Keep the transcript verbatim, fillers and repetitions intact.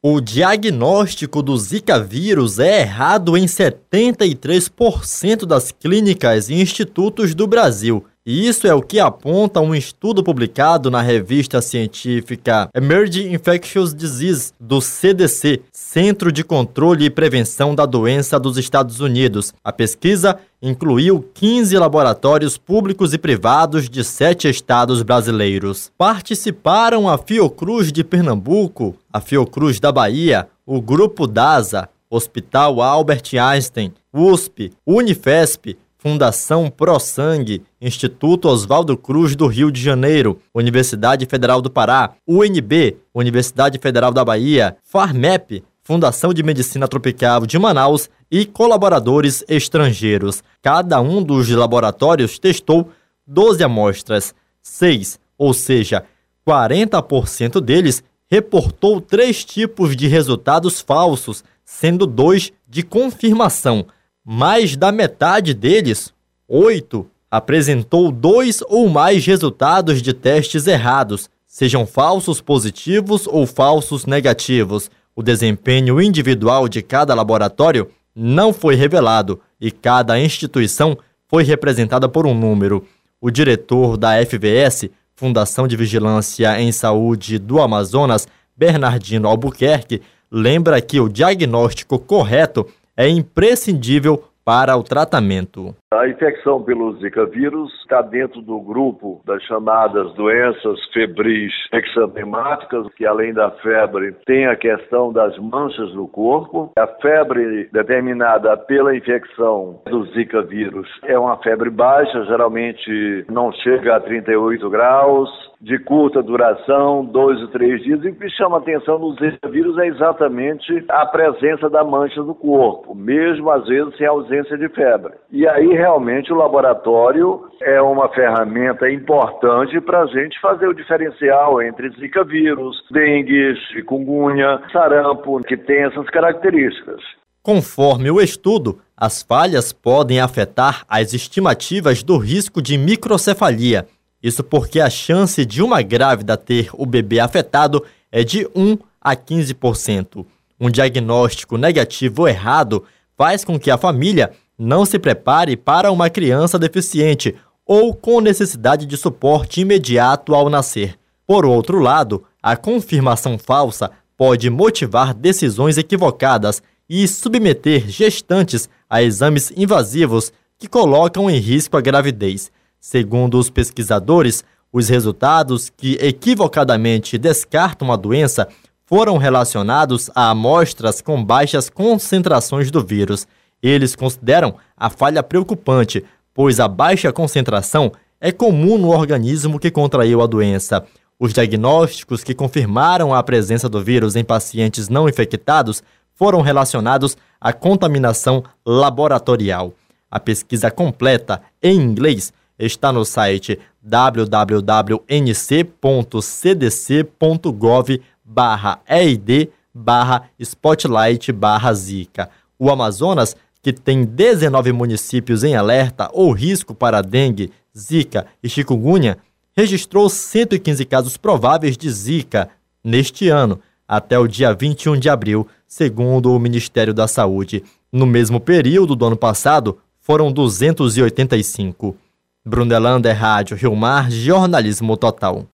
O diagnóstico do Zika vírus é errado em setenta e três por cento das clínicas e institutos do Brasil. E isso é o que aponta um estudo publicado na revista científica Emerging Infectious Disease do C D C, Centro de Controle e Prevenção da Doença dos Estados Unidos. A pesquisa incluiu quinze laboratórios públicos e privados de sete estados brasileiros. Participaram a Fiocruz de Pernambuco, a Fiocruz da Bahia, o Grupo DASA, Hospital Albert Einstein, U S P, Unifesp, Fundação ProSangue, Instituto Oswaldo Cruz do Rio de Janeiro, Universidade Federal do Pará, U N B, Universidade Federal da Bahia, Farmep, Fundação de Medicina Tropical de Manaus e colaboradores estrangeiros. Cada um dos laboratórios testou doze amostras, seis, ou seja, quarenta por cento deles reportou três tipos de resultados falsos, sendo dois de confirmação. Mais da metade deles, oito, apresentou dois ou mais resultados de testes errados, sejam falsos positivos ou falsos negativos. O desempenho individual de cada laboratório não foi revelado e cada instituição foi representada por um número. O diretor da F V S, Fundação de Vigilância em Saúde do Amazonas, Bernardino Albuquerque, lembra que o diagnóstico correto é imprescindível para o tratamento. A infecção pelo Zika vírus está dentro do grupo das chamadas doenças febris exantemáticas, que além da febre tem a questão das manchas no corpo. A febre determinada pela infecção do Zika vírus é uma febre baixa, geralmente não chega a trinta e oito graus, de curta duração, dois ou três dias. E o que chama atenção no Zika vírus é exatamente a presença da mancha no corpo, mesmo às vezes sem ausência de febre. E aí realmente o laboratório é uma ferramenta importante para a gente fazer o diferencial entre Zika vírus, dengue, chikungunya, sarampo, que tem essas características. Conforme o estudo, as falhas podem afetar as estimativas do risco de microcefalia. Isso porque a chance de uma grávida ter o bebê afetado é de um a quinze por cento. Um diagnóstico negativo errado faz com que a família não se prepare para uma criança deficiente ou com necessidade de suporte imediato ao nascer. Por outro lado, a confirmação falsa pode motivar decisões equivocadas e submeter gestantes a exames invasivos que colocam em risco a gravidez. Segundo os pesquisadores, os resultados que equivocadamente descartam a doença foram relacionados a amostras com baixas concentrações do vírus. Eles consideram a falha preocupante, pois a baixa concentração é comum no organismo que contraiu a doença. Os diagnósticos que confirmaram a presença do vírus em pacientes não infectados foram relacionados à contaminação laboratorial. A pesquisa completa, em inglês, está no site w w w ponto n c ponto c d c ponto gov barra e i d barra spotlight barra zika. O Amazonas, que tem dezenove municípios em alerta ou risco para dengue, zika e chikungunya, registrou cento e quinze casos prováveis de zika neste ano, até o dia vinte e um de abril, segundo o Ministério da Saúde. No mesmo período do ano passado, foram duzentos e oitenta e cinco. Brunelander Rádio Rio Mar, Jornalismo Total.